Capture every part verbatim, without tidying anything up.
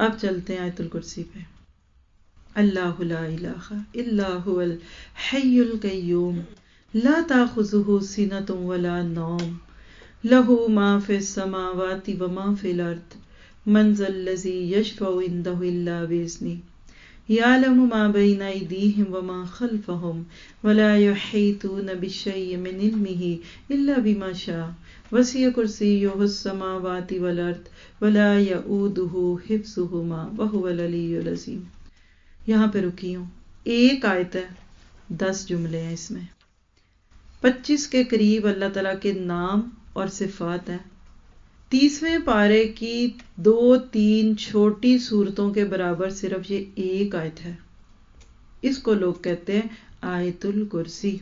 اب چلتے ہیں آیت الکرسی پہ. اللہ لا الہ الا هو الحی القیوم لا تاخذہ سنۃ ولا نوم لہ ما فی السماوات وما فی الارض من ذا الذی یشفع عندہ الا باذنہ یعلم ما بین ایدیہم وما خلفہم ولا یحیطون بشیء من علمہ الا بما شاء وسع کرسیہ السماوات والارض ولا یؤودہ حفظہما وہو العلی العظیم. یہاں پہ رکی ہوں. ایک آیت ہے، دس جملے ہیں اس میں، پچیس کے قریب اللہ تعالیٰ کے نام اور صفات ہیں. تیسویں پارے کی دو تین چھوٹی صورتوں کے برابر صرف یہ ایک آیت ہے. اس کو لوگ کہتے ہیں آیت الکرسی.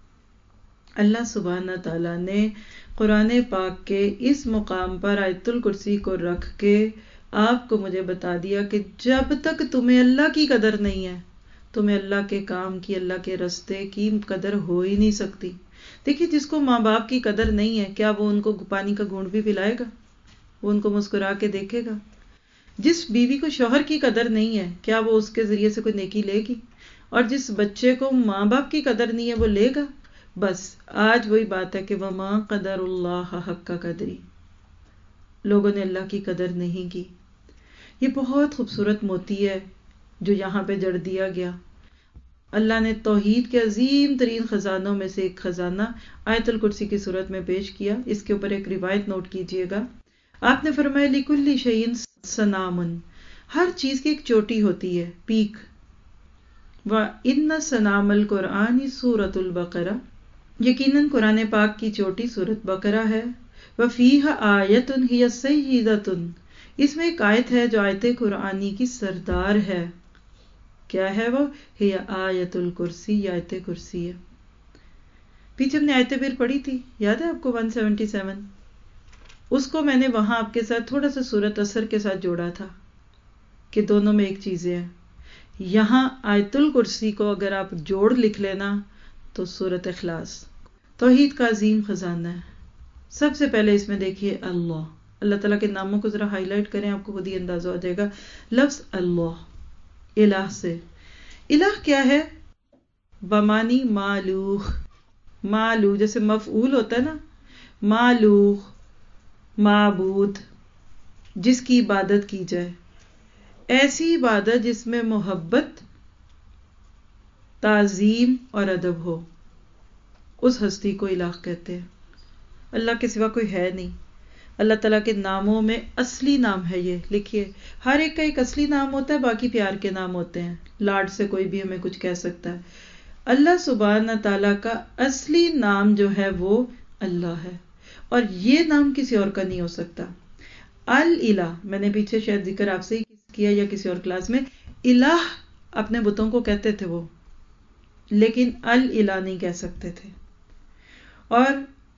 اللہ سبحانہ تعالیٰ نے قرآن پاک کے اس مقام پر آیت الکرسی کو رکھ کے آپ کو مجھے بتا دیا کہ جب تک تمہیں اللہ کی قدر نہیں ہے، تمہیں اللہ کے کام کی، اللہ کے رستے کی قدر ہو ہی نہیں سکتی. دیکھیے، جس کو ماں باپ کی قدر نہیں ہے، کیا وہ ان کو پانی کا گھونٹ بھی پلائے گا؟ وہ ان کو مسکرا کے دیکھے گا؟ جس بیوی کو شوہر کی قدر نہیں ہے، کیا وہ اس کے ذریعے سے کوئی نیکی لے گی؟ اور جس بچے کو ماں باپ کی قدر نہیں ہے، وہ لے گا؟ بس آج وہی بات ہے کہ وَمَا قَدَرُ اللَّهَ حَقَّ قَدْرِهِ، لوگوں نے اللہ کی قدر نہیں کی. یہ بہت خوبصورت موتی ہے جو یہاں پہ جڑ دیا گیا. اللہ نے توحید کے عظیم ترین خزانوں میں سے ایک خزانہ آیت الکرسی کی صورت میں پیش کیا. اس کے اوپر ایک روایت نوٹ کیجئے گا. آپ نے فرمایا لِكُلِّ شَيْءٍ صَنَامٌ، ہر چیز کی ایک چوٹی ہوتی ہے، پیک. وَإِنَّ صَنَامَ الْقُرْآنِ سُورَةُ الْبَقَرَةِ، یقیناً قرآن پاک کی چوٹی سورۃ بقرہ ہے. وَفِيهَا آیَةٌ هِیَ سَیِّدَةٌ، اس میں ایک آیت ہے جو آیت قرآنی کی سردار ہے. کیا ہے وہ؟ ہی آیت الکرسی، یہ آیت کرسی ہے. پیچھے ہم نے آیت پھر پڑھی تھی، یاد ہے آپ کو ایک سو ستہتر؟ اس کو میں نے وہاں آپ کے ساتھ تھوڑا سا سورۃ اثر کے ساتھ جوڑا تھا کہ دونوں میں ایک چیزیں ہیں. یہاں آیت الکرسی کو اگر آپ جوڑ لکھ لینا تو سورۃ اخلاص توحید کا عظیم خزانہ ہے. سب سے پہلے اس میں دیکھیے اللہ، اللہ تعالیٰ کے ناموں کو ذرا ہائی لائٹ کریں، آپ کو خود ہی اندازہ ہو جائے گا. لفظ اللہ، الہ سے. الہ کیا ہے؟ بمانی معلوہ. معلوہ جیسے مفعول ہوتا ہے نا، معلوہ معبود، جس کی عبادت کی جائے. ایسی عبادت جس میں محبت، تعظیم اور ادب ہو، اس ہستی کو الہ کہتے ہیں. اللہ کے سوا کوئی ہے نہیں. اللہ تعالیٰ کے ناموں میں اصلی نام ہے یہ، لکھیے. ہر ایک کا ایک اصلی نام ہوتا ہے، باقی پیار کے نام ہوتے ہیں. لاڈ سے کوئی بھی ہمیں کچھ کہہ سکتا ہے. اللہ سبحانہ تعالیٰ کا اصلی نام جو ہے وہ اللہ ہے، اور یہ نام کسی اور کا نہیں ہو سکتا. الالہ، میں نے پیچھے شاید ذکر آپ سے ہی کیا یا کسی اور کلاس میں، الہ اپنے بتوں کو کہتے تھے وہ، لیکن الالہ نہیں کہہ سکتے تھے. اور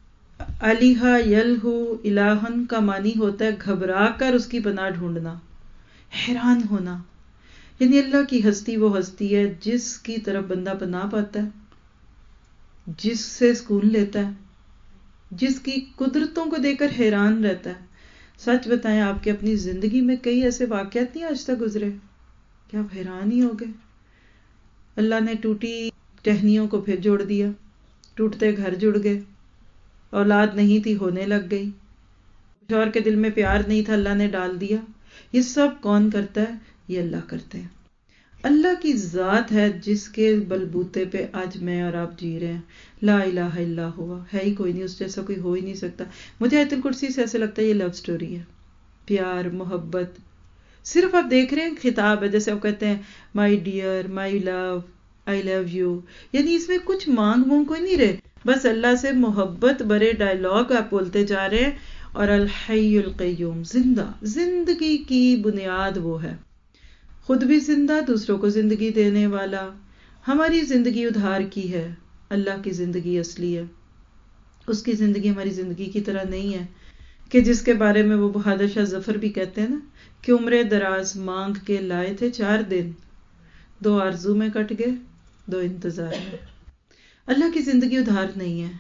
الہ یلہ الہن کا معنی ہوتا ہے گھبرا کر اس کی پناہ ڈھونڈنا، حیران ہونا. یعنی اللہ کی ہستی وہ ہستی ہے جس کی طرف بندہ پناہ پاتا ہے، جس سے سکون لیتا ہے، جس کی قدرتوں کو دیکھ کر حیران رہتا ہے. سچ بتائیں، آپ کی اپنی زندگی میں کئی ایسے واقعات نہیں آج تک گزرے کہ آپ حیران ہی ہو گئے. اللہ نے ٹوٹی ٹہنیوں کو پھر جوڑ دیا، ٹوٹتے گھر جڑ گئے، اولاد نہیں تھی ہونے لگ گئی، شوہر کے دل میں پیار نہیں تھا اللہ نے ڈال دیا. یہ سب کون کرتا ہے؟ یہ اللہ کرتے ہیں. اللہ کی ذات ہے جس کے بلبوتے پہ آج میں اور آپ جی رہے ہیں. لا الہ الا ہوا، ہے ہی کوئی نہیں، اس جیسا کوئی ہو ہی نہیں سکتا. مجھے آیت الکرسی سے ایسے لگتا ہے یہ لو سٹوری ہے، پیار محبت. صرف آپ دیکھ رہے ہیں خطاب ہے، جیسے آپ کہتے ہیں my dear, my love, I love you. یعنی اس میں کچھ مانگ مونگ کوئی نہیں رہے، بس اللہ سے محبت برے ڈائلاگ آپ بولتے جا رہے ہیں. اور الحی القیوم، زندہ، زندگی کی بنیاد وہ ہے، خود بھی زندہ، دوسروں کو زندگی دینے والا. ہماری زندگی ادھار کی ہے، اللہ کی زندگی اصلی ہے. اس کی زندگی ہماری زندگی کی طرح نہیں ہے کہ جس کے بارے میں وہ بہادر شاہ ظفر بھی کہتے ہیں نا کہ عمر دراز مانگ کے لائے تھے چار دن، دو آرزو میں کٹ گئے، دو انتظار میں. اللہ کی زندگی ادھار نہیں ہے.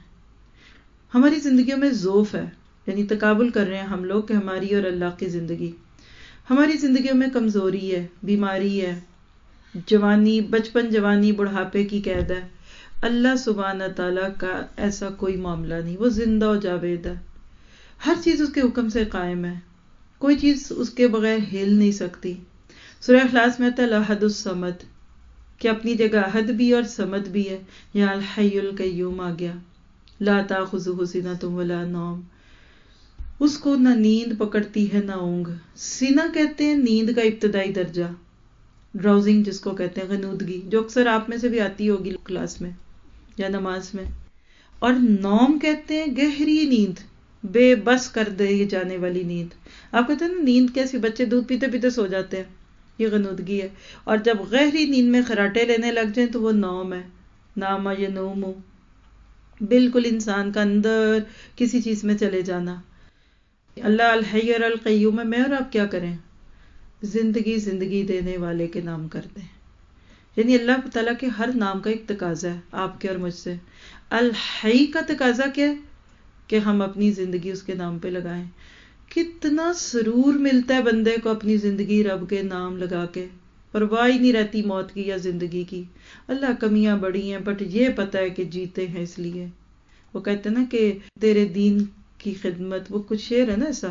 ہماری زندگیوں میں ذوف ہے، یعنی تقابل کر رہے ہیں ہم لوگ کہ ہماری اور اللہ کی زندگی. ہماری زندگیوں میں کمزوری ہے، بیماری ہے، جوانی، بچپن، جوانی، بڑھاپے کی قید ہے. اللہ سبحانہ تعالیٰ کا ایسا کوئی معاملہ نہیں، وہ زندہ و جاوید ہے، ہر چیز اس کے حکم سے قائم ہے، کوئی چیز اس کے بغیر ہل نہیں سکتی. سورہ اخلاص میں آتا ہے الاحد الصمد، کہ اپنی جگہ احد بھی اور صمد بھی ہے. یہاں الحی القیوم آ گیا، لا تاخذہ سنۃ ولا نوم، اس کو نہ نیند پکڑتی ہے نہ اونگ. سینہ کہتے ہیں نیند کا ابتدائی درجہ، ڈراؤزنگ جس کو کہتے ہیں، غنودگی، جو اکثر آپ میں سے بھی آتی ہوگی کلاس میں یا نماز میں. اور نوم کہتے ہیں گہری نیند، بے بس کر دے جانے والی نیند. آپ کہتے ہیں نا نیند کیسی، بچے دودھ پیتے پیتے سو جاتے ہیں، یہ غنودگی ہے. اور جب گہری نیند میں خراٹے لینے لگ جائیں تو وہ نوم ہے. نام ینوم، بالکل انسان کا اندر کسی چیز میں چلے جانا. اللہ الحی اور القیوم ہے، میں اور آپ کیا کریں؟ زندگی زندگی دینے والے کے نام کرتے ہیں. یعنی اللہ تعالیٰ کے ہر نام کا ایک تقاضا ہے آپ کے اور مجھ سے. الحی کا تقاضا کیا ہے؟ کہ ہم اپنی زندگی اس کے نام پہ لگائیں. کتنا سرور ملتا ہے بندے کو اپنی زندگی رب کے نام لگا کے، پرواہ ہی نہیں رہتی موت کی یا زندگی کی. اللہ کمیاں بڑی ہیں بٹ یہ پتہ ہے کہ جیتے ہیں اس لیے. وہ کہتے ہیں نا کہ تیرے دین کی خدمت، وہ کچھ شعر ہے نا ایسا،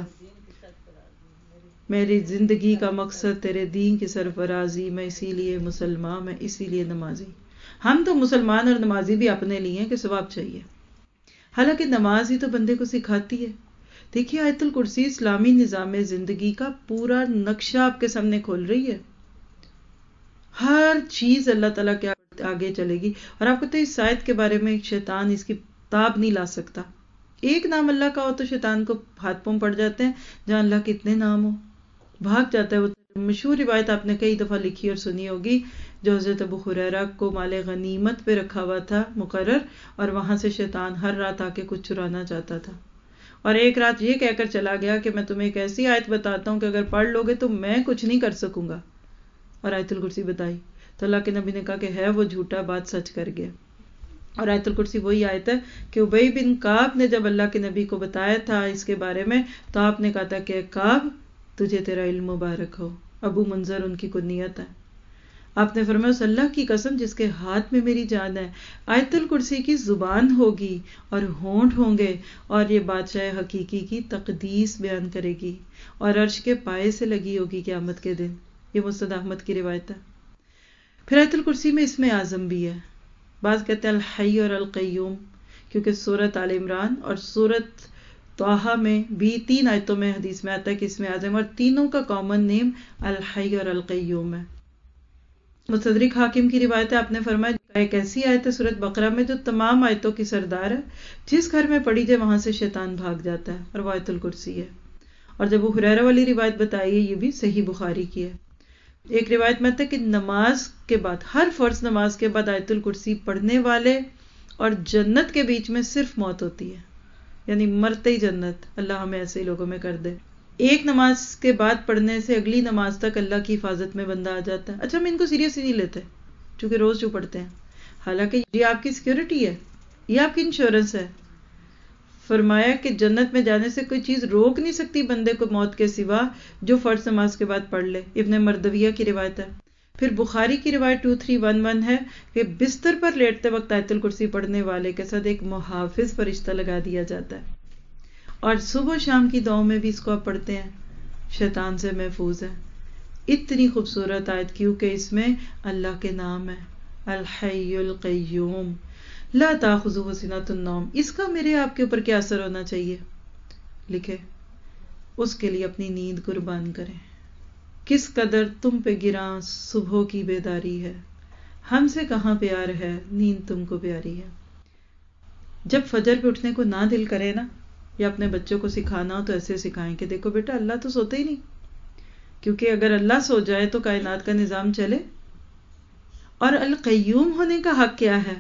میری زندگی کا مقصد تیرے دین کی سرفرازی، میں اسی لیے مسلمان، میں اسی لیے نمازی. ہم تو مسلمان اور نمازی بھی اپنے لیے ہیں کہ ثواب چاہیے، حالانکہ نماز ہی تو بندے کو سکھاتی ہے. دیکھیے آیت الکرسی اسلامی نظام زندگی کا پورا نقشہ آپ کے سامنے کھول رہی ہے. ہر چیز اللہ تعالیٰ کے آگے چلے گی. اور آپ کو تو اس آیت کے بارے میں شیطان اس کی تاب نہیں لا سکتا. ایک نام اللہ کا ہو تو شیطان کو ہاتھ پاؤں پڑ جاتے ہیں، جہاں اللہ کے اتنے نام ہو بھاگ جاتا ہے. وہ مشہور روایت آپ نے کئی دفعہ لکھی اور سنی ہوگی، جو حضرت ابو ہریرہ کو مال غنیمت پہ رکھا ہوا تھا مقرر، اور وہاں سے شیطان ہر رات آ کے کچھ چرانا چاہتا تھا. اور ایک رات یہ کہہ کر چلا گیا کہ میں تمہیں ایک ایسی آیت بتاتا ہوں کہ اگر پڑھ لو گے تو میں کچھ نہیں کر سکوں گا. اور آیت الکرسی بتائی تو اللہ کے نبی نے کہا کہ ہے وہ جھوٹا، بات سچ کر گیا. اور آیت الکرسی وہی آیت ہے کہ ابی بن کعب نے جب اللہ کے نبی کو بتایا تھا اس کے بارے میں تو آپ نے کہا تھا کہ کعب تجھے تیرا علم مبارک ہو. ابو منذر ان کی کنیت ہے. آپ نے فرمایا اس اللہ کی قسم جس کے ہاتھ میں میری جان ہے، آیت الکرسی کی زبان ہوگی اور ہونٹ ہوں گے اور یہ بادشاہ حقیقی کی تقدیس بیان کرے گی اور عرش کے پائے سے لگی ہوگی قیامت کے دن. یہ مسند احمد کی روایت ہے. پھر آیت الکرسی میں اسم اعظم بھی ہے. بعض کہتے ہیں الحی اور القیوم، کیونکہ سورۃ آل عمران اور سورۃ طٰہٰ میں بھی تین آیتوں میں حدیث میں آتا ہے کہ اسم اعظم، اور تینوں کا کامن نیم الحی اور القیوم ہے. مستدرک حاکم کی روایت ہے، آپ نے فرمایا ایک ایسی آیت ہے سورۃ بقرہ میں جو تمام آیتوں کی سردار ہے، جس گھر میں پڑھی جائے وہاں سے شیطان بھاگ جاتا ہے، اور وہ آیت الکرسی ہے. اور جب وہ ہریرہ والی روایت بتائی ہے یہ بھی صحیح بخاری کی ہے. ایک روایت میں آتا ہے کہ نماز کے بعد، ہر فرض نماز کے بعد آیت الکرسی پڑھنے والے اور جنت کے بیچ میں صرف موت ہوتی ہے، یعنی مرتے ہی جنت. اللہ ہمیں ایسے ہی لوگوں میں کر دے. ایک نماز کے بعد پڑھنے سے اگلی نماز تک اللہ کی حفاظت میں بندہ آ جاتا ہے. اچھا ہم ان کو سیریس ہی نہیں لیتے چونکہ روز جو پڑھتے ہیں، حالانکہ یہ آپ کی سیکیورٹی ہے، یہ آپ کی انشورنس ہے. فرمایا کہ جنت میں جانے سے کوئی چیز روک نہیں سکتی بندے کو موت کے سوا جو فرض نماز کے بعد پڑھ لے. ابن مردویہ کی روایت ہے. پھر بخاری کی روایت دو تین ایک ایک ہے کہ بستر پر لیٹتے وقت آیت الکرسی پڑھنے والے کے ساتھ ایک محافظ فرشتہ لگا دیا جاتا ہے، اور صبح و شام کی دعاؤں میں بھی اس کو آپ پڑھتے ہیں، شیطان سے محفوظ ہے. اتنی خوبصورت آیت کیونکہ اس میں اللہ کے نام ہے، الحی القیوم لا تاخذہ سنۃ النوم. اس کا میرے آپ کے اوپر کیا اثر ہونا چاہیے؟ لکھے اس کے لیے اپنی نیند قربان کریں. کس قدر تم پہ گراں صبح کی بیداری ہے، ہم سے کہاں پیار ہے، نیند تم کو پیاری ہے. جب فجر پہ اٹھنے کو نہ دل کرے نا، یا اپنے بچوں کو سکھانا ہو تو ایسے سکھائیں کہ دیکھو بیٹا اللہ تو سوتے ہی نہیں، کیونکہ اگر اللہ سو جائے تو کائنات کا نظام چلے. اور القیوم ہونے کا حق کیا ہے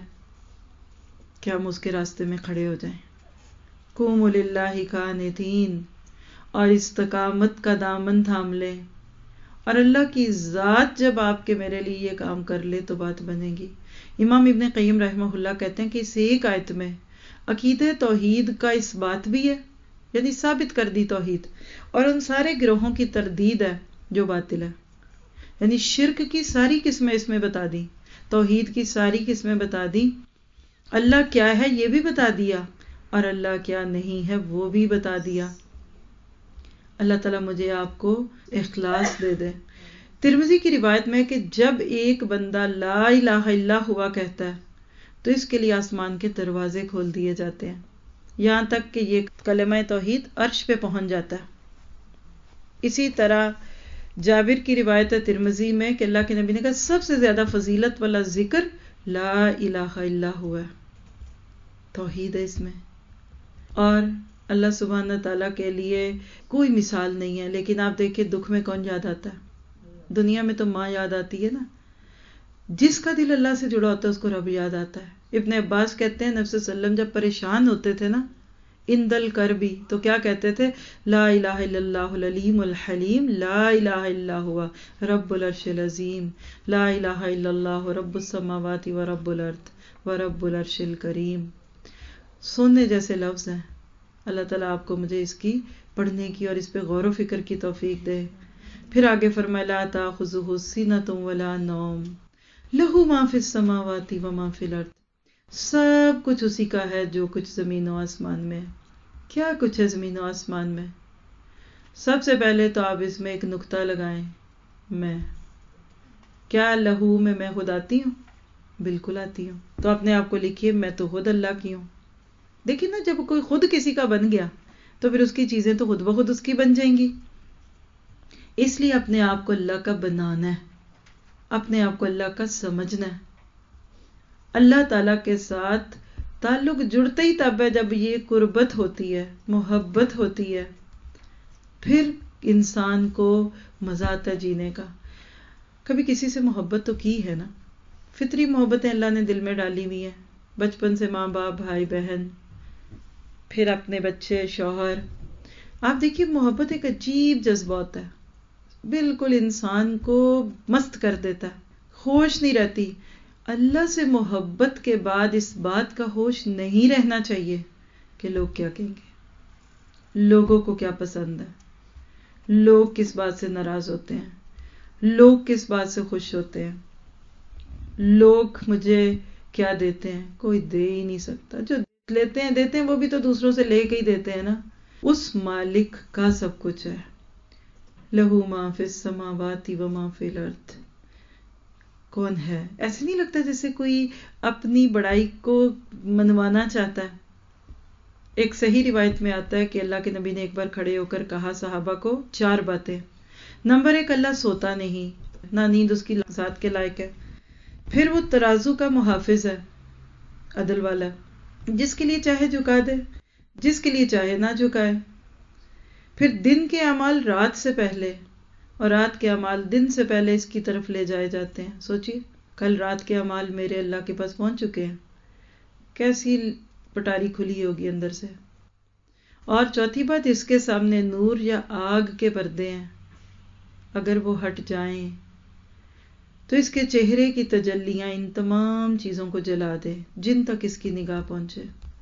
کہ ہم اس کے راستے میں کھڑے ہو جائیں. قوموا للہ قانتین، اور استقامت کا دامن تھام لیں. اور اللہ کی ذات جب آپ کے میرے لیے یہ کام کر لے تو بات بنے گی. امام ابن قیم رحمہ اللہ کہتے ہیں کہ اس ایک آیت میں عقیدہ توحید کا اس بات بھی ہے، یعنی ثابت کر دی توحید، اور ان سارے گروہوں کی تردید ہے جو باطل ہے. یعنی شرک کی ساری قسمیں اس میں بتا دی، توحید کی ساری قسمیں بتا دی، اللہ کیا ہے یہ بھی بتا دیا، اور اللہ کیا نہیں ہے وہ بھی بتا دیا. اللہ تعالیٰ مجھے آپ کو اخلاص دے دے. ترمذی کی روایت میں کہ جب ایک بندہ لا الہ الا ہوا کہتا ہے تو اس کے لیے آسمان کے دروازے کھول دیے جاتے ہیں، یہاں تک کہ یہ کلمہ توحید عرش پہ پہنچ جاتا ہے. اسی طرح جابر کی روایت ہے ترمذی میں کہ اللہ کے نبی نے کہا سب سے زیادہ فضیلت والا ذکر لا الہ الا ہوا ہے، توحید ہے اس میں. اور اللہ سبحانہ تعالیٰ کے لیے کوئی مثال نہیں ہے. لیکن آپ دیکھیں دکھ میں کون یاد آتا ہے؟ دنیا میں تو ماں یاد آتی ہے نا. جس کا دل اللہ سے جڑا ہوتا ہے اس کو رب یاد آتا ہے. ابن عباس کہتے ہیں نبی صلی اللہ علیہ وسلم جب پریشان ہوتے تھے نا ان دل کر بھی تو کیا کہتے تھے؟ لا الہ الا اللہ العلیم الحلیم لا الہ الا ہوا رب العرش العظیم لا الہ الا اللہ رب السماوات و رب الارض و رب العرش الکریم. سننے جیسے لفظ ہیں. اللہ تعالیٰ آپ کو مجھے اس کی پڑھنے کی اور اس پہ غور و فکر کی توفیق دے. پھر آگے فرمایا لا تاخذہ سنۃ ولا نوم لہ ما فی السماوات و ما فی الارض. سب کچھ اسی کا ہے جو کچھ زمین و آسمان میں. کیا کچھ ہے زمین و آسمان میں؟ سب سے پہلے تو آپ اس میں ایک نقطہ لگائیں، میں. کیا لہو میں میں خود آتی ہوں؟ بالکل آتی ہوں. تو اپنے آپ کو لکھیے میں تو خود اللہ کی ہوں. دیکھیں نا جب کوئی خود کسی کا بن گیا تو پھر اس کی چیزیں تو خود بخود اس کی بن جائیں گی. اس لیے اپنے آپ کو اللہ کا بنانا ہے، اپنے آپ کو اللہ کا سمجھنا ہے. اللہ تعالیٰ کے ساتھ تعلق جڑتا ہی تب ہے جب یہ قربت ہوتی ہے، محبت ہوتی ہے، پھر انسان کو مزہ آتا ہے جینے کا. کبھی کسی سے محبت تو کی ہے نا؟ فطری محبتیں اللہ نے دل میں ڈالی ہوئی ہیں، بچپن سے ماں باپ بھائی بہن، پھر اپنے بچے شوہر. آپ دیکھیے محبت ایک عجیب جذبہ ہوتا ہے، بالکل انسان کو مست کر دیتا ہے، ہوش نہیں رہتی. اللہ سے محبت کے بعد اس بات کا ہوش نہیں رہنا چاہیے کہ لوگ کیا کہیں گے، لوگوں کو کیا پسند ہے، لوگ کس بات سے ناراض ہوتے ہیں، لوگ کس بات سے خوش ہوتے ہیں، لوگ مجھے کیا دیتے ہیں. کوئی دے ہی نہیں سکتا. جو لیتے ہیں دیتے ہیں وہ بھی تو دوسروں سے لے کے ہی دیتے ہیں نا. اس مالک کا سب کچھ ہے. لہو ما فی السماوات و ما فی الارض. کون ہے؟ ایسے نہیں لگتا جیسے کوئی اپنی بڑائی کو منوانا چاہتا ہے. ایک صحیح روایت میں آتا ہے کہ اللہ کے نبی نے ایک بار کھڑے ہو کر کہا صحابہ کو چار باتیں. نمبر ایک، اللہ سوتا نہیں، نہ نیند اس کی ذات کے لائق ہے. پھر وہ ترازو کا محافظ ہے، عدل والا، جس کے لیے چاہے جھکا دے، جس کے لیے چاہے نہ جھکائے. پھر دن کے اعمال رات سے پہلے اور رات کے اعمال دن سے پہلے اس کی طرف لے جائے جاتے ہیں. سوچیے کل رات کے اعمال میرے اللہ کے پاس پہنچ چکے ہیں، کیسی پٹاری کھلی ہوگی اندر سے. اور چوتھی بات، اس کے سامنے نور یا آگ کے پردے ہیں، اگر وہ ہٹ جائیں تو اس کے چہرے کی تجلیاں ان تمام چیزوں کو جلا دے جن تک اس کی نگاہ پہنچے.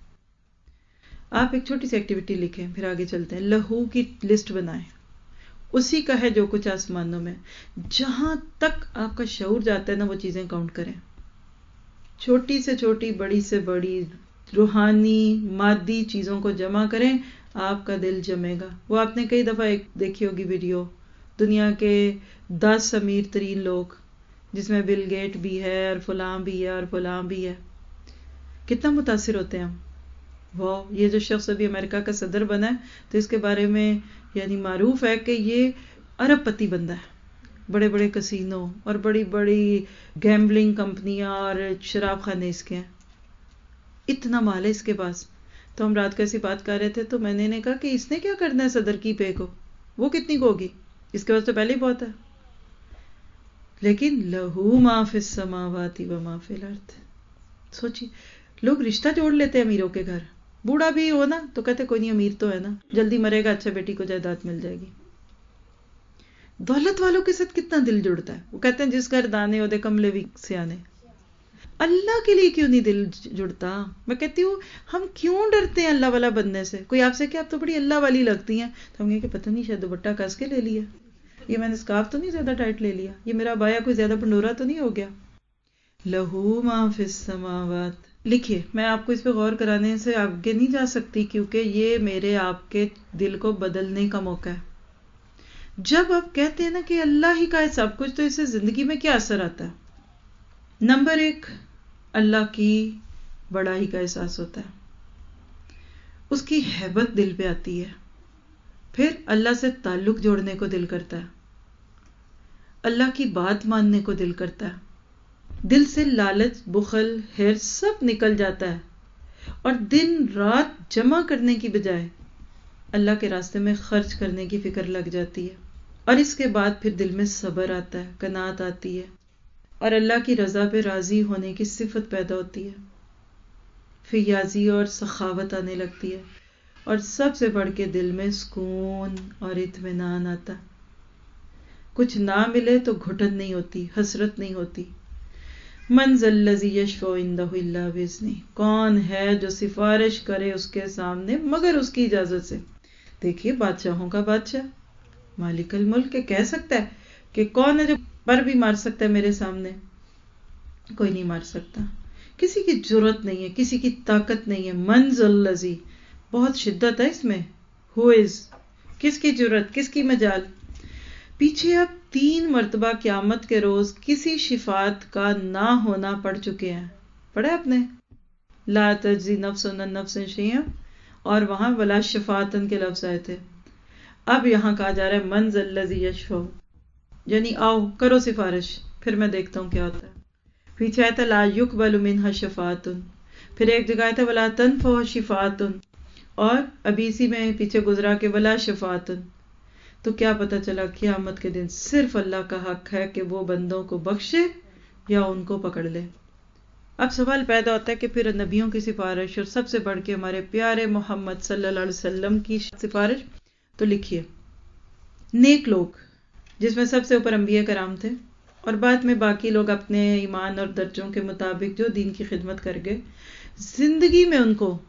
آپ ایک چھوٹی سی ایکٹیویٹی لکھیں، پھر آگے چلتے ہیں. لہو کی لسٹ بنائیں، اسی کا ہے جو کچھ آسمانوں میں. جہاں تک آپ کا شعور جاتا ہے نا وہ چیزیں کاؤنٹ کریں، چھوٹی سے چھوٹی، بڑی سے بڑی، روحانی مادی چیزوں کو جمع کریں، آپ کا دل جمے گا. وہ آپ نے کئی دفعہ ایک دیکھی ہوگی ویڈیو، دنیا کے دس امیر ترین لوگ جس میں بل گیٹ بھی ہے اور فلاں بھی ہے اور فلاں بھی ہے. کتنا متاثر ہوتے ہیں ہم. واہ، یہ جو شخص ابھی امریکہ کا صدر بنا ہے تو اس کے بارے میں یعنی معروف ہے کہ یہ ارب پتی بندہ ہے، بڑے بڑے کسینوں اور بڑی بڑی گیمبلنگ کمپنیاں اور شراب خانے اس کے ہیں، اتنا مال ہے اس کے پاس. تو ہم رات کو ایسی بات کر رہے تھے تو میں نے کہا کہ اس نے کیا کرنا ہے صدر کی پے کو، وہ کتنی کو ہوگی، اس کے پاس تو پہلے ہی بہت ہے. لیکن لہو ما فی السماوات و ما فی الارض. سوچیے لوگ رشتہ جوڑ لیتے ہیں امیروں کے گھر، بوڑھا بھی ہو نا تو کہتے کوئی نہیں امیر تو ہے نا، جلدی مرے گا، اچھا بیٹی کو جائیداد مل جائے گی. دولت والوں کے ساتھ کتنا دل جڑتا ہے. وہ کہتے ہیں جس گھر دانے ہو دے کملے بھی سیانے. اللہ کے لیے کیوں نہیں دل جڑتا؟ میں کہتی ہوں ہم کیوں ڈرتے ہیں اللہ والا بننے سے. کوئی آپ سے کہ آپ تو بڑی اللہ والی لگتی ہیں، تو ہم کہیں کہ پتہ نہیں شاید دوپٹہ کس کے لے لیا. یہ میں نے اسکارف تو نہیں زیادہ ٹائٹ لے لیا، یہ میرا بایا کوئی زیادہ پنڈورا تو نہیں ہو گیا. لہو ما فی السماوات. لکھیے، میں آپ کو اس پہ غور کرانے سے آگے نہیں جا سکتی کیونکہ یہ میرے آپ کے دل کو بدلنے کا موقع ہے. جب آپ کہتے ہیں نا کہ اللہ ہی کا ہے سب کچھ، تو اس سے زندگی میں کیا اثر آتا ہے؟ نمبر ایک، اللہ کی بڑائی کا احساس ہوتا ہے، اس کی ہیبت دل پہ آتی ہے. پھر اللہ سے تعلق جوڑنے کو دل کرتا ہے، اللہ کی بات ماننے کو دل کرتا ہے. دل سے لالچ، بخل، حرص سب نکل جاتا ہے، اور دن رات جمع کرنے کی بجائے اللہ کے راستے میں خرچ کرنے کی فکر لگ جاتی ہے. اور اس کے بعد پھر دل میں صبر آتا ہے، قناعت آتی ہے، اور اللہ کی رضا پہ راضی ہونے کی صفت پیدا ہوتی ہے. فیاضی اور سخاوت آنے لگتی ہے، اور سب سے بڑھ کے دل میں سکون اور اطمینان آتا. کچھ نہ ملے تو گھٹن نہیں ہوتی، حسرت نہیں ہوتی. من ذا الذی یشفع عندہ الا باذنہ. کون ہے جو سفارش کرے اس کے سامنے مگر اس کی اجازت سے؟ دیکھیے، بادشاہوں کا بادشاہ، مالک الملک کہہ سکتا ہے کہ کون ہے جو پر بھی مار سکتا ہے میرے سامنے؟ کوئی نہیں مار سکتا. کسی کی جرت نہیں ہے، کسی کی طاقت نہیں ہے. من ذا الذی، بہت شدت ہے اس میں. ہو از، کس کی جرت، کس کی مجال. پیچھے اب تین مرتبہ قیامت کے روز کسی شفاعت کا نہ ہونا پڑ چکے ہیں. پڑھا آپ نے؟ لا تجزی نفس عن نفس شیئا، اور وہاں ولا شفاعتن کے لفظ آئے تھے. اب یہاں کہا جا رہا ہے من ذا الذی یشفع، یعنی آؤ کرو سفارش، پھر میں دیکھتا ہوں کیا ہوتا ہے. پیچھے آیا تھا لا یقبل منہا شفاعت، پھر ایک جگہ آیا تھا ولا تنفع شفاعت، اور ابھی اسی میں پیچھے گزرا کہ ولا شفاعت. تو کیا پتا چلا؟ قیامت کے دن صرف اللہ کا حق ہے کہ وہ بندوں کو بخشے یا ان کو پکڑ لے. اب سوال پیدا ہوتا ہے کہ پھر نبیوں کی سفارش اور سب سے بڑھ کے ہمارے پیارے محمد صلی اللہ علیہ وسلم کی سفارش. تو لکھیے، نیک لوگ جس میں سب سے اوپر انبیاء کرام تھے، اور بعد میں باقی لوگ اپنے ایمان اور درجوں کے مطابق جو دین کی خدمت کر گئے، زندگی میں ان کو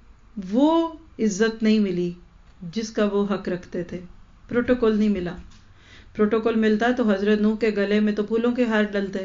وہ عزت نہیں ملی جس کا وہ حق رکھتے تھے. پروٹوکول نہیں ملا. پروٹوکول ملتا تو حضرت نوح کے گلے میں تو پھولوں کے ہار ڈلتے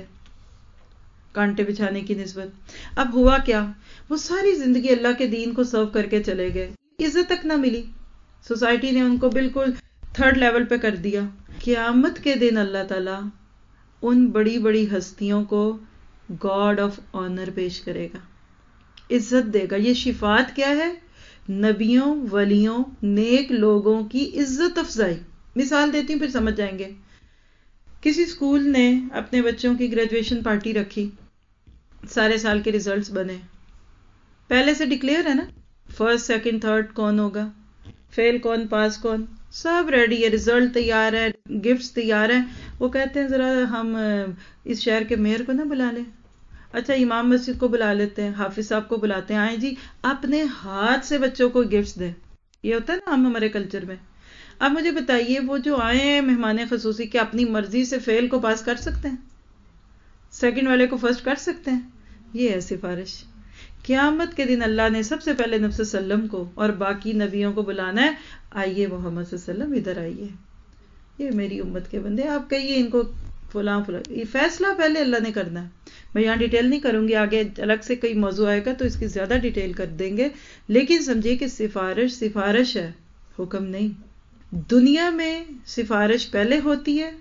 کانٹے بچھانے کی نسبت. اب ہوا کیا؟ وہ ساری زندگی اللہ کے دین کو سرو کر کے چلے گئے، عزت تک نہ ملی. سوسائٹی نے ان کو بالکل تھرڈ لیول پہ کر دیا. قیامت کے دن اللہ تعالیٰ ان بڑی بڑی ہستیوں کو گاڈ آف آنر پیش کرے گا، عزت دے گا. یہ شفاعت کیا ہے؟ نبیوں، ولیوں، نیک لوگوں کی عزت افزائی. مثال دیتی ہوں پھر سمجھ جائیں گے. کسی اسکول نے اپنے بچوں کی گریجویشن پارٹی رکھی، سارے سال کے ریزلٹس بنے، پہلے سے ڈکلیئر ہے نا، فرسٹ سیکنڈ تھرڈ کون ہوگا، فیل کون، پاس کون، سب ریڈی ہے، ریزلٹ تیار ہے، گفٹس تیار ہیں. وہ کہتے ہیں ذرا ہم اس شہر کے میئر کو نہ بلا لیں، اچھا امام مسجد کو بلا لیتے ہیں، حافظ صاحب کو بلاتے ہیں، آئیں جی اپنے ہاتھ سے بچوں کو گفٹس دیں. یہ ہوتا ہے نا ہم ہمارے کلچر میں. اب مجھے بتائیے، وہ جو آئے ہیں مہمان خصوصی، کیا اپنی مرضی سے فیل کو پاس کر سکتے ہیں؟ سیکنڈ والے کو فرسٹ کر سکتے ہیں؟ یہ ہے سفارش. قیامت کے دن اللہ نے سب سے پہلے نبی صلی اللہ علیہ وسلم کو اور باقی نبیوں کو بلانا ہے، آئیے محمد صلی اللہ علیہ وسلم ادھر آئیے، یہ میری امت کے بندے، آپ کہیے ان کو فلاں فلاں. یہ فیصلہ پہلے اللہ نے کرنا ہے. میں یہاں ڈیٹیل نہیں کروں گی، آگے الگ سے کوئی موضوع آئے گا تو اس کی زیادہ ڈیٹیل کر دیں گے. لیکن سمجھیے کہ سفارش سفارش ہے، حکم نہیں. دنیا میں سفارش پہلے ہوتی ہے،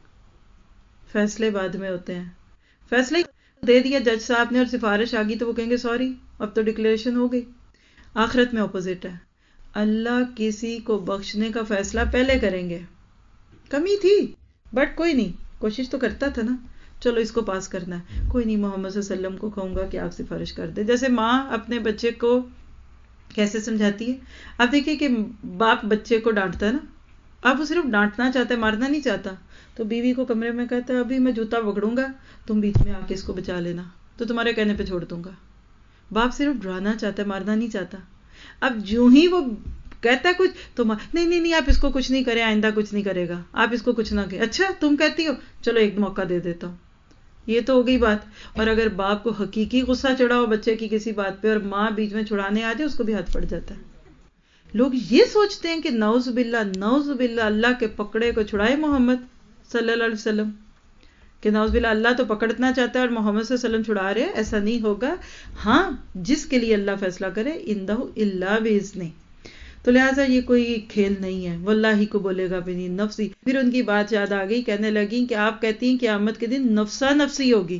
فیصلے بعد میں ہوتے ہیں. فیصلے دے دیا جج صاحب نے اور سفارش آ گئی تو وہ کہیں گے سوری اب تو ڈکلیریشن ہو گئی. آخرت میں اپوزٹ ہے، اللہ کسی کو بخشنے کا فیصلہ پہلے کریں گے. کمی تھی بٹ کوئی نہیں، کوشش تو کرتا تھا نا، چلو اس کو پاس کرنا ہے، کوئی نہیں محمد صلی اللہ علیہ وسلم کو کہوں گا کہ آپ سفارش کر دیں. جیسے ماں اپنے بچے کو کیسے سمجھاتی ہے. آپ دیکھیے کہ باپ بچے کو ڈانٹتا ہے نا، اب وہ صرف ڈانٹنا چاہتا ہے، مارنا نہیں چاہتا. تو بیوی کو کمرے میں کہتا ہے ابھی میں جوتا پکڑوں گا، تم بیچ میں آ کے اس کو بچا لینا، تو تمہارے کہنے پہ چھوڑ دوں گا. باپ صرف ڈرانا چاہتا ہے، مارنا نہیں چاہتا. اب جو ہی وہ کہتا ہے کچھ تو نہیں نہیں نہیں آپ اس کو کچھ نہیں کریں، آئندہ کچھ نہیں کرے گا، آپ اس کو کچھ نہ کہ اچھا تم کہتی ہو چلو ایک موقع دے دیتا ہوں. یہ تو ہو گئی بات. اور اگر باپ کو حقیقی غصہ چڑھا ہو بچے کی کسی بات پہ اور ماں بیچ میں چھڑانے آ جائے، اس کو بھی ہاتھ پڑ جاتا ہے. لوگ یہ سوچتے ہیں کہ نعوذ باللہ نعوذ باللہ اللہ کے پکڑے کو چھڑائے محمد صلی اللہ علیہ وسلم، کہ نعوذ باللہ اللہ تو پکڑنا چاہتا ہے اور محمد صلی اللہ علیہ وسلم چھڑا رہے ہیں. ایسا نہیں ہوگا. ہاں جس کے لیے اللہ فیصلہ کرے اندہ الا باذنہ. تو لہٰذا یہ کوئی کھیل نہیں ہے. واللہ کو بولے گا بھی نہیں نفسی. پھر ان کی بات یاد آ گئی، کہنے لگی کہ آپ کہتی ہیں قیامت کے دن نفسا نفسی ہوگی،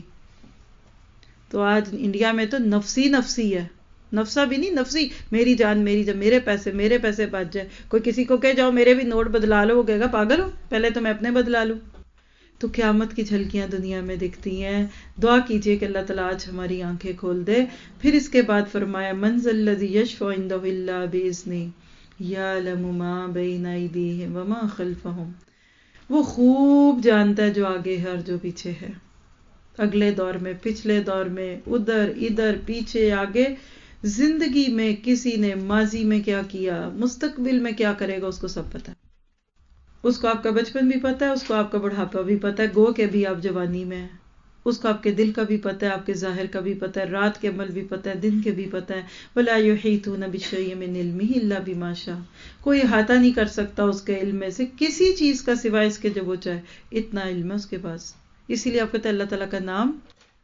تو آج انڈیا میں تو نفسی نفسی ہے. نفسا بھی نہیں، نفسی، میری جان میری جان، میرے پیسے میرے پیسے بچ جائے. کوئی کسی کو کہ جاؤ میرے بھی نوٹ بدلا لو، وہ کہے گا پاگل ہو، پہلے تو میں اپنے بدلا لوں. تو قیامت کی جھلکیاں دنیا میں دکھتی ہیں. دعا کیجئے کہ اللہ تعالیٰ آج ہماری آنکھیں کھول دے. پھر اس کے بعد فرمایا من ذا الذی یشفع عندہ الا باذنہ یعلم ما بین ایدیہم وما خلفہم. وہ خوب جانتا ہے جو آگے ہے اور جو پیچھے ہے، اگلے دور میں، پچھلے دور میں، ادھر ادھر، پیچھے آگے. زندگی میں کسی نے ماضی میں کیا کیا، مستقبل میں کیا کرے گا، اس کو سب پتا ہے. اس کو آپ کا بچپن بھی پتا ہے، اس کو آپ کا بڑھاپا بھی پتا ہے، گو کہ بھی آپ جوانی میں ہیں. اس کو آپ کے دل کا بھی پتا ہے، آپ کے ظاہر کا بھی پتا ہے، رات کے عمل بھی پتا ہے، دن کے بھی پتا ہے. وَلَا يُحِيطُونَ بِشَيْءٍ مِّنْ عِلْمِهِ إِلَّا بِمَا شَاءَ. کوئی احاطہ نہیں کر سکتا اس کے علم میں سے کسی چیز کا سوائے اس کے جو وہ چاہے. اتنا علم ہے اس کے پاس. اسی لیے آپ کہتے ہیں اللہ تعالیٰ کا نام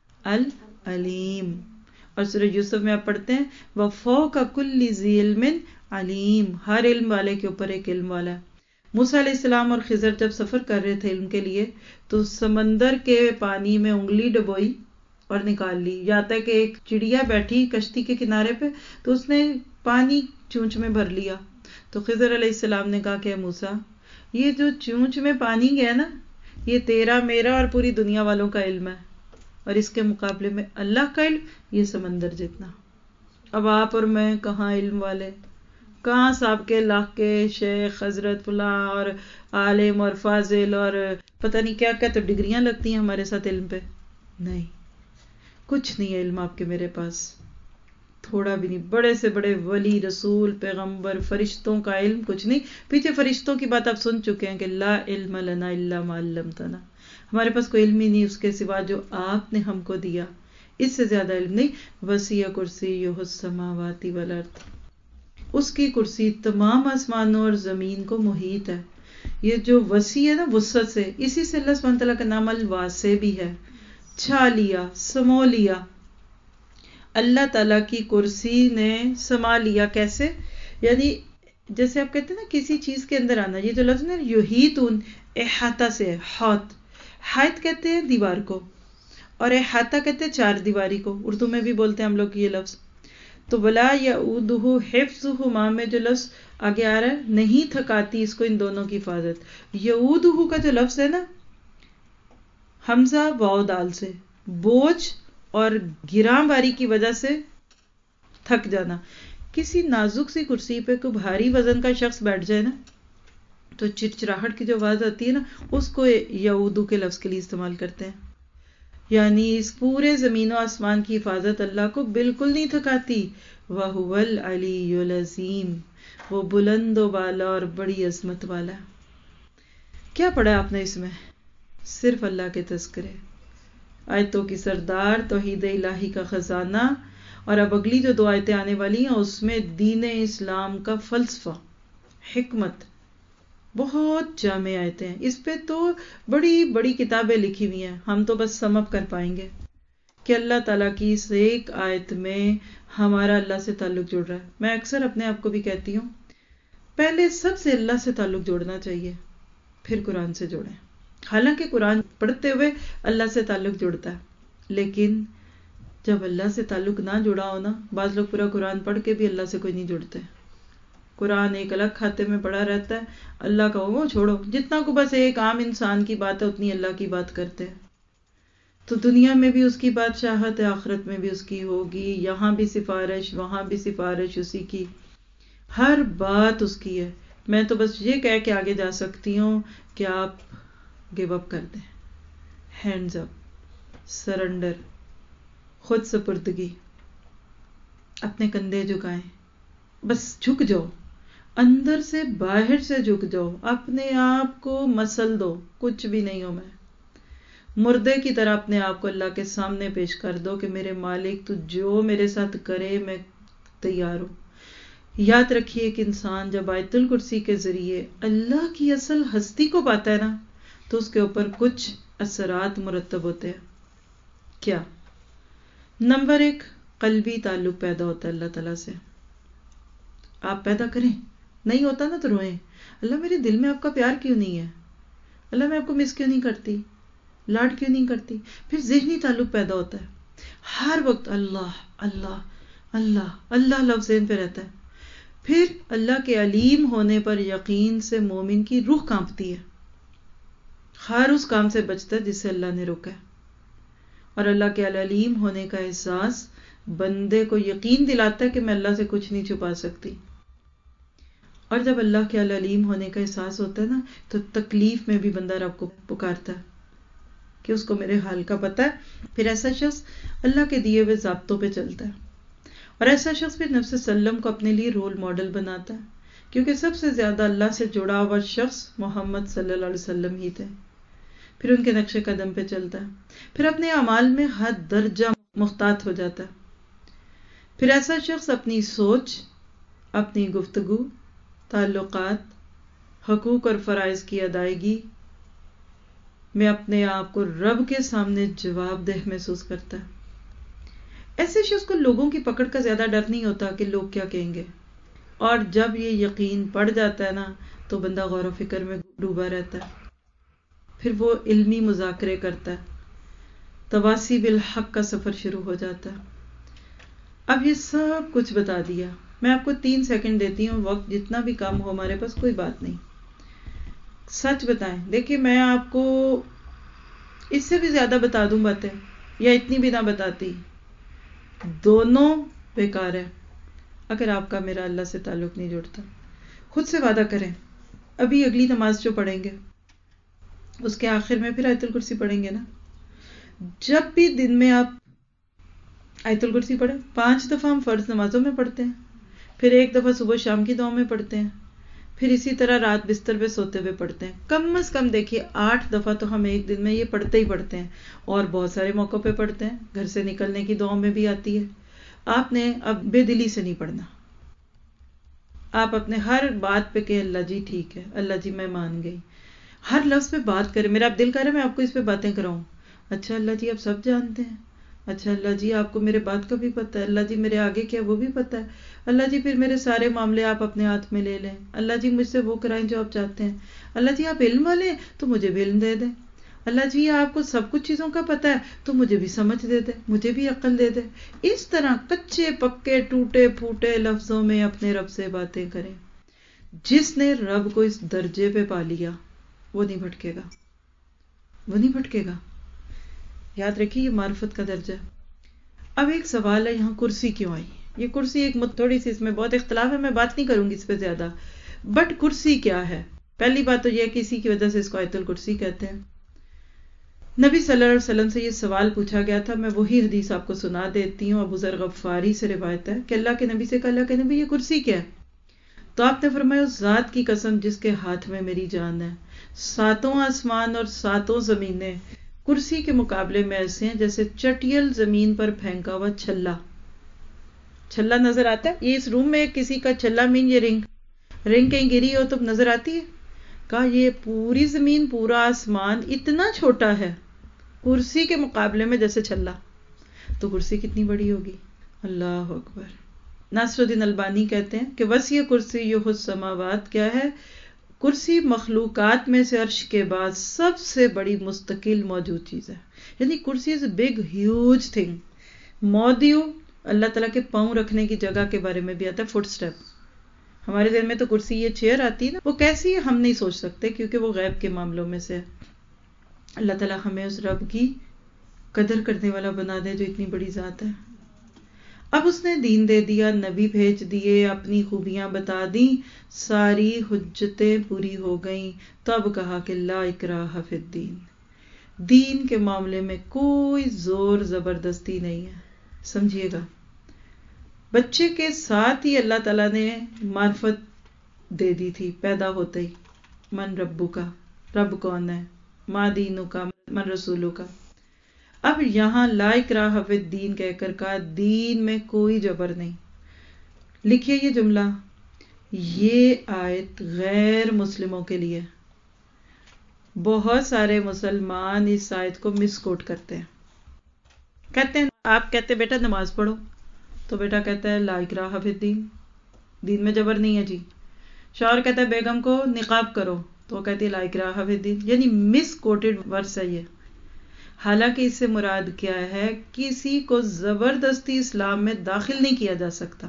العلیم. اور سورہ یوسف میں آپ پڑھتے ہیں وَفَوْقَ كُلِّ ذِي عِلْمٍ عَلِيمٍ. ہر علم والے کے اوپر ایک علم والا ہے. موسیٰ علیہ السلام اور خضر جب سفر کر رہے تھے علم کے لیے تو سمندر کے پانی میں انگلی ڈبوئی اور نکال لی. یہاں تک کہ ایک چڑیا بیٹھی کشتی کے کنارے پہ تو اس نے پانی چونچ میں بھر لیا. تو خضر علیہ السلام نے کہا کہ موسیٰ یہ جو چونچ میں پانی گیا نا یہ تیرا میرا اور پوری دنیا والوں کا علم ہے، اور اس کے مقابلے میں اللہ کا علم یہ سمندر جتنا. اب آپ اور میں کہاں علم والے، کہاں صاحب کے لاکھ کے شیخ حضرت فلاں اور عالم اور فاضل اور پتہ نہیں کیا کیا تو ڈگریاں لگتی ہیں ہمارے ساتھ علم پہ. نہیں، کچھ نہیں ہے علم آپ کے میرے پاس، تھوڑا بھی نہیں. بڑے سے بڑے ولی رسول پیغمبر فرشتوں کا علم کچھ نہیں. پیچھے فرشتوں کی بات آپ سن چکے ہیں کہ لا علم لنا الا ما علمتنا. ہمارے پاس کوئی علم ہی نہیں اس کے سوا جو آپ نے ہم کو دیا، اس سے زیادہ علم نہیں. وسیع کرسیہ السماوات والارض. اس کی کرسی تمام آسمانوں اور زمین کو محیط ہے. یہ جو وسیع ہے نا وسعت سے، اسی سے اللہ سبحانہ تعالیٰ کا نام الواسع بھی ہے. چھا لیا، سمو لیا. اللہ تعالیٰ کی کرسی نے سما لیا. کیسے؟ یعنی جیسے آپ کہتے ہیں نا کسی چیز کے اندر آنا. یہ جو لفظ نا یحیطون احاطہ سے ہے. حوت حائط کہتے ہیں دیوار کو، اور احاطہ کہتے ہیں چار دیواری کو. اردو میں بھی بولتے ہیں ہم لوگ یہ لفظ. تو ولا یعودہ حفظہما میں جو لفظ آگے آ رہا ہے نہیں تھکاتی اس کو ان دونوں کی حفاظت. یعودہ کا جو لفظ ہے نا حمزہ واو دال سے، بوجھ اور گراں باری کی وجہ سے تھک جانا. کسی نازک سی کرسی پہ کوئی بھاری وزن کا شخص بیٹھ جائے نا تو چرچراہٹ کی جو آواز آتی ہے نا اس کو یعودہ کے لفظ کے لیے استعمال کرتے ہیں. یعنی اس پورے زمین و آسمان کی حفاظت اللہ کو بالکل نہیں تھکاتی. وَهُوَ الْعَلِيُّ الْعَظِيمُ. وہ بلند و بالا اور بڑی عظمت والا. کیا پڑھا آپ نے اس میں؟ صرف اللہ کے تذکرے، آیتوں کی سردار، توحید الہی کا خزانہ. اور اب اگلی جو دو آیتیں آنے والی ہیں اس میں دین اسلام کا فلسفہ، حکمت، بہت جامع آیتیں ہیں. اس پہ تو بڑی بڑی کتابیں لکھی ہوئی ہیں. ہم تو بس سم اپ کر پائیں گے کہ اللہ تعالیٰ کی اس ایک آیت میں ہمارا اللہ سے تعلق جڑ رہا ہے. میں اکثر اپنے آپ کو بھی کہتی ہوں پہلے سب سے اللہ سے تعلق جوڑنا چاہیے، پھر قرآن سے جوڑیں. حالانکہ قرآن پڑھتے ہوئے اللہ سے تعلق جڑتا ہے، لیکن جب اللہ سے تعلق نہ جڑا ہو نا، بعض لوگ پورا قرآن پڑھ کے بھی اللہ سے کوئی نہیں جڑتے. قرآن ایک الگ کھاتے میں پڑا رہتا ہے، اللہ کا وہ چھوڑو، جتنا کو بس ایک عام انسان کی بات ہے اتنی اللہ کی بات کرتے ہیں. تو دنیا میں بھی اس کی بادشاہت ہے، آخرت میں بھی اس کی ہوگی. یہاں بھی سفارش، وہاں بھی سفارش اسی کی، ہر بات اس کی ہے. میں تو بس یہ کہہ کے آگے جا سکتی ہوں کہ آپ گیو اپ کر دیں، ہینڈز اپ، سرنڈر، خود سپردگی، اپنے کندھے جھکائیں، بس جھک جاؤ، اندر سے باہر سے جھک جاؤ، اپنے آپ کو مسل دو. کچھ بھی نہیں ہو، میں مردے کی طرح اپنے آپ کو اللہ کے سامنے پیش کر دو کہ میرے مالک تو جو میرے ساتھ کرے میں تیار ہوں. یاد رکھیے کہ انسان جب آیت الکرسی کے ذریعے اللہ کی اصل ہستی کو پاتا ہے نا تو اس کے اوپر کچھ اثرات مرتب ہوتے ہیں. کیا؟ نمبر ایک، قلبی تعلق پیدا ہوتا ہے اللہ تعالیٰ سے. آپ پیدا کریں، نہیں ہوتا نا تو روئیں، اللہ میرے دل میں آپ کا پیار کیوں نہیں ہے، اللہ میں آپ کو مس کیوں نہیں کرتی، لاڈ کیوں نہیں کرتی. پھر ذہنی تعلق پیدا ہوتا ہے، ہر وقت اللہ اللہ اللہ اللہ لفظ ذہن پہ رہتا ہے. پھر اللہ کے علیم ہونے پر یقین سے مومن کی روح کانپتی ہے، ہر اس کام سے بچتا ہے جس سے اللہ نے روکا ہے. اور اللہ کے علیم ہونے کا احساس بندے کو یقین دلاتا ہے کہ میں اللہ سے کچھ نہیں چھپا سکتی. اور جب اللہ کے علیم ہونے کا احساس ہوتا ہے نا تو تکلیف میں بھی بندہ رب کو پکارتا ہے کہ اس کو میرے حال کا پتہ ہے. پھر ایسا شخص اللہ کے دیے ہوئے ضابطوں پہ چلتا ہے، اور ایسا شخص پھر نفس سلم کو اپنے لیے رول ماڈل بناتا ہے، کیونکہ سب سے زیادہ اللہ سے جڑا ہوا شخص محمد صلی اللہ علیہ وسلم ہی تھے. پھر ان کے نقش قدم پہ چلتا ہے، پھر اپنے اعمال میں حد درجہ محتاط ہو جاتا ہے. پھر ایسا شخص اپنی سوچ، اپنی گفتگو، تعلقات، حقوق اور فرائض کی ادائیگی میں اپنے آپ کو رب کے سامنے جواب دہ محسوس کرتا ہے. ایسے شخص کو لوگوں کی پکڑ کا زیادہ ڈر نہیں ہوتا کہ لوگ کیا کہیں گے. اور جب یہ یقین پڑ جاتا ہے نا تو بندہ غور و فکر میں ڈوبا رہتا ہے. پھر وہ علمی مذاکرے کرتا ہے، تواصی بالحق کا سفر شروع ہو جاتا ہے. اب یہ سب کچھ بتا دیا، میں آپ کو تین سیکنڈ دیتی ہوں، وقت جتنا بھی کم ہو ہمارے پاس کوئی بات نہیں. سچ بتائیں، دیکھیے میں آپ کو اس سے بھی زیادہ بتا دوں باتیں یا اتنی بھی نہ بتاتی، دونوں بیکار ہے اگر آپ کا میرا اللہ سے تعلق نہیں جڑتا. خود سے وعدہ کریں، ابھی اگلی نماز جو پڑھیں گے اس کے آخر میں پھر آیت الکرسی پڑھیں گے نا. جب بھی دن میں آپ آیت الکرسی پڑھیں، پانچ دفعہ ہم فرض نمازوں میں پڑھتے ہیں، پھر ایک دفعہ صبح شام کی دعاؤں میں پڑھتے ہیں، پھر اسی طرح رات بستر پہ سوتے ہوئے پڑھتے ہیں. کم از کم دیکھیے آٹھ دفعہ تو ہم ایک دن میں یہ پڑھتے ہی پڑھتے ہیں، اور بہت سارے موقع پہ پڑھتے ہیں. گھر سے نکلنے کی دعاؤں میں بھی آتی ہے. آپ نے اب بے دلی سے نہیں پڑھنا، آپ اپنے ہر بات پہ کہیں اللہ جی ٹھیک ہے، اللہ جی میں مان گئی. ہر لفظ پہ بات کریں، میرا اب دل کر رہا ہے میں آپ کو اس پہ باتیں کراؤں. اچھا اللہ جی آپ سب جانتے ہیں، اچھا اللہ جی آپ کو میرے بات کا بھی پتہ ہے، اللہ جی میرے آگے کیا وہ بھی پتہ ہے، اللہ جی پھر میرے سارے معاملے آپ اپنے ہاتھ میں لے لیں، اللہ جی مجھ سے وہ کرائیں جو آپ چاہتے ہیں، اللہ جی آپ علم والے تو مجھے بھی علم دے دیں، اللہ جی آپ کو سب کچھ چیزوں کا پتہ ہے تو مجھے بھی سمجھ دے دے، مجھے بھی عقل دے دے. اس طرح کچے پکے ٹوٹے پھوٹے لفظوں میں اپنے رب سے باتیں کریں. جس نے رب کو اس درجے پہ پا لیا وہ نہیں بھٹکے گا، وہ نہیں بھٹکے گا. یاد رکھیے یہ معرفت کا درجہ ہے. اب ایک سوال ہے، یہاں کرسی کیوں آئی؟ یہ کرسی ایک تھوڑی سی اس میں بہت اختلاف ہے، میں بات نہیں کروں گی اس پہ زیادہ. بٹ کرسی کیا ہے؟ پہلی بات تو یہ کہ اسی کی وجہ سے اس کو آیت الکرسی کہتے ہیں. نبی صلی اللہ علیہ وسلم سے یہ سوال پوچھا گیا تھا، میں وہی حدیث آپ کو سنا دیتی ہوں. ابو ذر غفاری سے روایت ہے کہ اللہ کے نبی سے کہا، اللہ کے نبی یہ کرسی کیا ہے؟ تو آپ نے فرمایا اس ذات کی قسم جس کے ہاتھ میں میری جان ہے، ساتوں آسمان اور ساتوں زمینیں کرسی کے مقابلے میں ایسے ہیں جیسے چٹیل زمین پر پھینکا ہوا چھلا. چھلا نظر آتا ہے؟ یہ اس روم میں کسی کا چھلا مین یہ رنگ رنگ کہیں گری ہو تو نظر آتی ہے؟ کہا یہ پوری زمین پورا آسمان اتنا چھوٹا ہے کرسی کے مقابلے میں جیسے چھلا. تو کرسی کتنی بڑی ہوگی. اللہ اکبر. ناصر الدین البانی کہتے ہیں کہ وسیع کرسی السماوات کیا ہے؟ کرسی مخلوقات میں سے عرش کے بعد سب سے بڑی مستقل موجود چیز ہے. یعنی کرسی is a big huge thing. موضع اللہ تعالیٰ کے پاؤں رکھنے کی جگہ کے بارے میں بھی آتا ہے، فٹ سٹیپ. ہمارے ذہن میں تو کرسی یہ چیئر آتی ہے نا، وہ کیسی ہے ہم نہیں سوچ سکتے کیونکہ وہ غیب کے معاملوں میں سے ہے. اللہ تعالیٰ ہمیں اس رب کی قدر کرنے والا بنا دے جو اتنی بڑی ذات ہے. اب اس نے دین دے دیا، نبی بھیج دیے، اپنی خوبیاں بتا دیں، ساری حجتیں پوری ہو گئیں. تو اب کہا کہ لا اکراہ فی الدین، دین کے معاملے میں کوئی زور زبردستی نہیں ہے. سمجھیے گا، بچے کے ساتھ ہی اللہ تعالیٰ نے معرفت دے دی تھی پیدا ہوتے ہی. من ربو کا، رب کون ہے، ما دینو کا، من رسولو کا. اب یہاں لا اکراہ فی الدین کہہ کر کہا دین میں کوئی جبر نہیں. لکھیے یہ جملہ، یہ آیت غیر مسلموں کے لیے. بہت سارے مسلمان اس آیت کو مس کوٹ کرتے ہیں. کہتے ہیں، آپ کہتے بیٹا نماز پڑھو، تو بیٹا کہتا ہے لا اکراہ فی الدین، دین میں جبر نہیں ہے جی. شوہر کہتا ہے بیگم کو نقاب کرو، تو وہ کہتی ہے لا اکراہ فی الدین. یعنی مس کوٹڈ ورس ہے یہ. حالانکہ اس سے مراد کیا ہے، کسی کو زبردستی اسلام میں داخل نہیں کیا جا سکتا.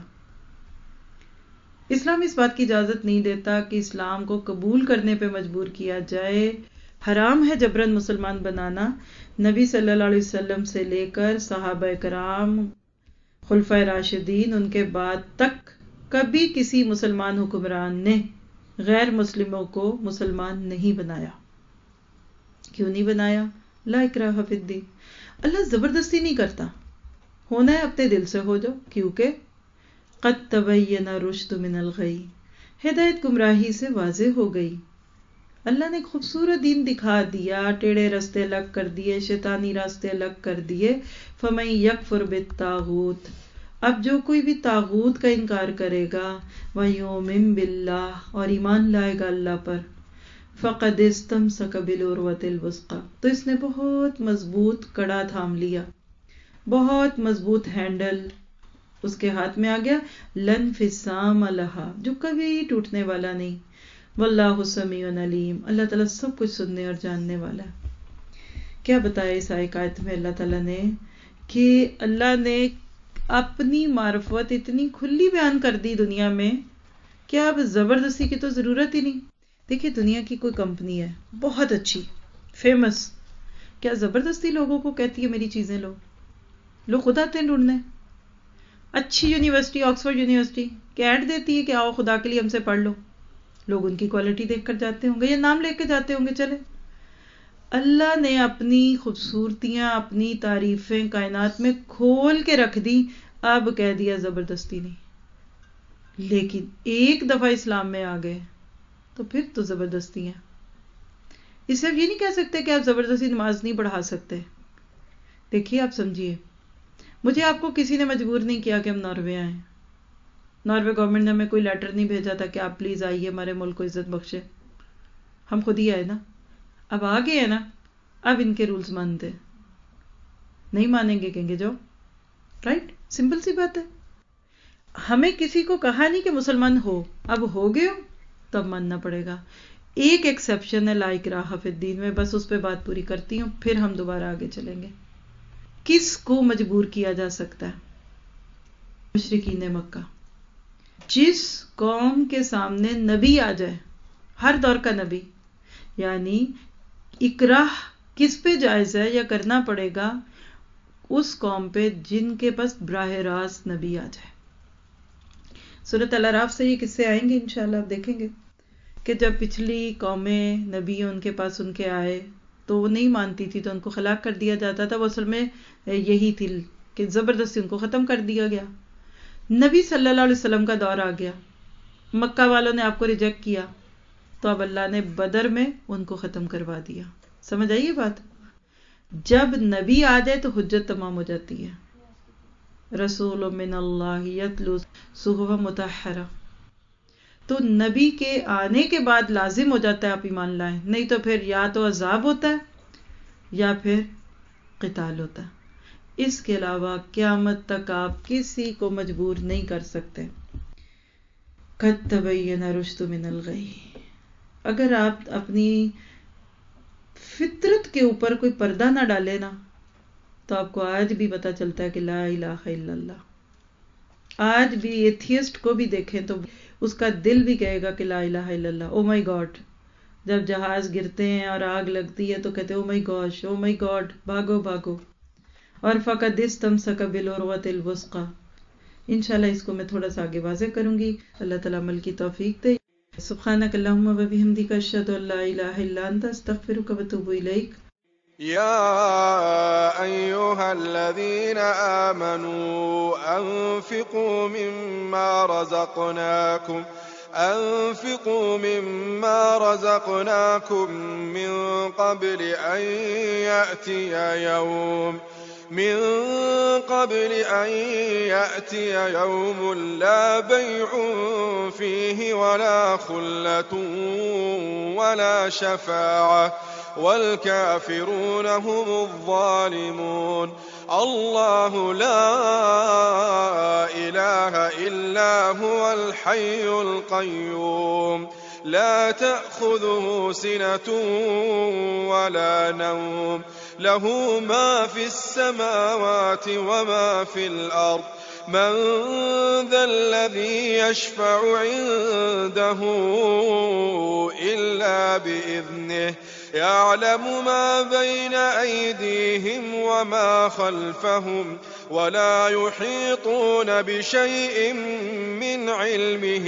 اسلام اس بات کی اجازت نہیں دیتا کہ اسلام کو قبول کرنے پہ مجبور کیا جائے. حرام ہے جبراً مسلمان بنانا. نبی صلی اللہ علیہ وسلم سے لے کر صحابہ کرام، خلفائے راشدین، ان کے بعد تک کبھی کسی مسلمان حکمران نے غیر مسلموں کو مسلمان نہیں بنایا. کیوں نہیں بنایا؟ لا اکراہ فی الدین. اللہ زبردستی نہیں کرتا، ہونا ہے اپنے دل سے ہو جاؤ. کیونکہ قد تبین الرشد من الغی، ہدایت گمراہی سے واضح ہو گئی. اللہ نے خوبصورت دین دکھا دیا، ٹیڑھے راستے الگ کر دیے، شیطانی راستے الگ کر دیے. فمن یکفر بالطاغوت، اب جو کوئی بھی طاغوت کا انکار کرے گا، ویؤمن باللہ، اور ایمان لائے گا اللہ پر، فقد استمسک بالعروۃ الوثقی، تو اس نے بہت مضبوط کڑا تھام لیا، بہت مضبوط ہینڈل اس کے ہاتھ میں آ گیا. لن انفصام لہا، جو کبھی ٹوٹنے والا نہیں. واللہ سمیع علیم، اللہ تعالیٰ سب کچھ سننے اور جاننے والا ہے. کیا بتایا اس آیت میں اللہ تعالیٰ نے کہ اللہ نے اپنی معرفت اتنی کھلی بیان کر دی دنیا میں کہ اب زبردستی کی تو ضرورت ہی نہیں. دیکھیے دنیا کی کوئی کمپنی ہے بہت اچھی، فیمس، کیا زبردستی لوگوں کو کہتی ہے میری چیزیں لو؟ لوگ خود آتے ہیں ڈھونڈنے. اچھی یونیورسٹی، آکسفورڈ یونیورسٹی، کہ ایڈ دیتی ہے کہ آؤ خدا کے لیے ہم سے پڑھ لو. لوگ ان کی کوالٹی دیکھ کر جاتے ہوں گے یا نام لے کے جاتے ہوں گے. چلے، اللہ نے اپنی خوبصورتیاں، اپنی تعریفیں کائنات میں کھول کے رکھ دی، اب کہہ دیا زبردستی نہیں. لیکن ایک دفعہ اسلام میں آ گئے تو پھر تو زبردستی ہے. اس سے یہ نہیں کہہ سکتے کہ آپ زبردستی نماز نہیں پڑھا سکتے. دیکھیے آپ سمجھیے، مجھے آپ کو کسی نے مجبور نہیں کیا کہ ہم ناروے آئیں. ناروے گورنمنٹ نے ہمیں کوئی لیٹر نہیں بھیجا تھا کہ آپ پلیز آئیے ہمارے ملک کو عزت بخشے. ہم خود ہی آئے نا. اب آ گئے ہیں نا، اب ان کے رولز مانتے. نہیں مانیں گے کہیں گے جاؤ. رائٹ، سمپل سی بات ہے. ہمیں کسی کو کہا نہیں کہ مسلمان ہو، اب ہو گئے ہو تو اب ماننا پڑے گا. ایک ایکسیپشن ہے لا اکراہ فی الدین میں، بس اس پہ بات پوری کرتی ہوں، پھر ہم دوبارہ آگے چلیں گے. کس کو مجبور کیا جا سکتا ہے؟ مشرکین مکہ. جس قوم کے سامنے نبی آ جائے، ہر دور کا نبی، یعنی اکراہ کس پہ جائز ہے یا کرنا پڑے گا؟ اس قوم پہ جن کے پاس براہ راست نبی آ جائے. سورۃ الاعراف سے یہ قصے آئیں گے انشاءاللہ. آپ دیکھیں گے کہ جب پچھلی قومیں نبی ان کے پاس ان کے آئے تو وہ نہیں مانتی تھی تو ان کو ہلاک کر دیا جاتا تھا. وہ اصل میں یہی تھی کہ زبردستی ان کو ختم کر دیا گیا. نبی صلی اللہ علیہ وسلم کا دور آ گیا، مکہ والوں نے آپ کو ریجیکٹ کیا، تو اب اللہ نے بدر میں ان کو ختم کروا دیا. سمجھ آئیے بات؟ جب نبی آ جائے تو حجت تمام ہو جاتی ہے. رسول من اللہ یتلو صحف مطہرہ، تو نبی کے آنے کے بعد لازم ہو جاتا ہے آپ ایمان لائیں، نہیں تو پھر یا تو عذاب ہوتا ہے یا پھر قتال ہوتا ہے. اس کے علاوہ قیامت تک آپ کسی کو مجبور نہیں کر سکتے. قد تبین الرشد من الغی. اگر آپ اپنی فطرت کے اوپر کوئی پردہ نہ ڈالے نا تو آپ کو آج بھی پتا چلتا ہے کہ لا الہ الا اللہ. آج بھی ایتھیسٹ کو بھی دیکھیں تو اس کا دل بھی کہے گا کہ لا الہ الا اللہ. او مائی گاڈ، جب جہاز گرتے ہیں اور آگ لگتی ہے تو کہتے او مائی گاش، او مائی گاڈ، بھاگو بھاگو. اور فقد استمسک بالعروۃ الوثقی. انشاءاللہ اس کو میں تھوڑا سا آگے واضح کروں گی. اللہ تعالیٰ عمل کی توفیق دے. سبحانک اللہم و بحمدک، اشہد ان لا الہ الا انت، استغفرک و اتوب الیک. يا أيها الذين آمنوا أنفقوا مما رزقناكم أنفقوا مما رزقناكم من قبل أن يأتي يوم من قبل أن يأتي يوم لا بيع فيه ولا خلة ولا شفاعة والكافرون هم الظالمون. الله لا إله إلا هو الحي القيوم لا تأخذه سنة ولا نوم له ما في السماوات وما في الأرض من ذا الذي يشفع عنده إلا بإذنه يعلم ما بين أيديهم وما خلفهم ولا يحيطون بشيء من علمه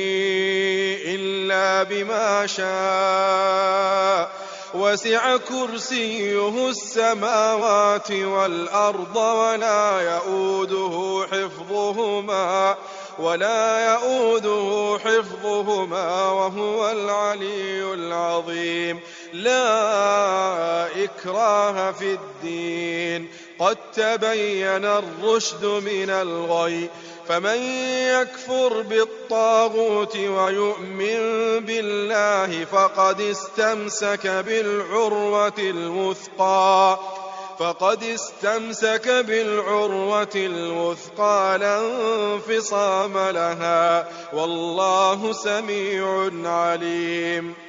إلا بما شاء وسع كرسيه السماوات والأرض ولا يؤوده حفظهما ولا يؤوده حفظهما وهو العلي العظيم. لا إكراه في الدين قد تبين الرشد من الغي فمن يكفر بالطاغوت ويؤمن بالله فقد استمسك بالعروة الوثقى فقد استمسك بالعروة الوثقى لا انفصام لها والله سميع عليم.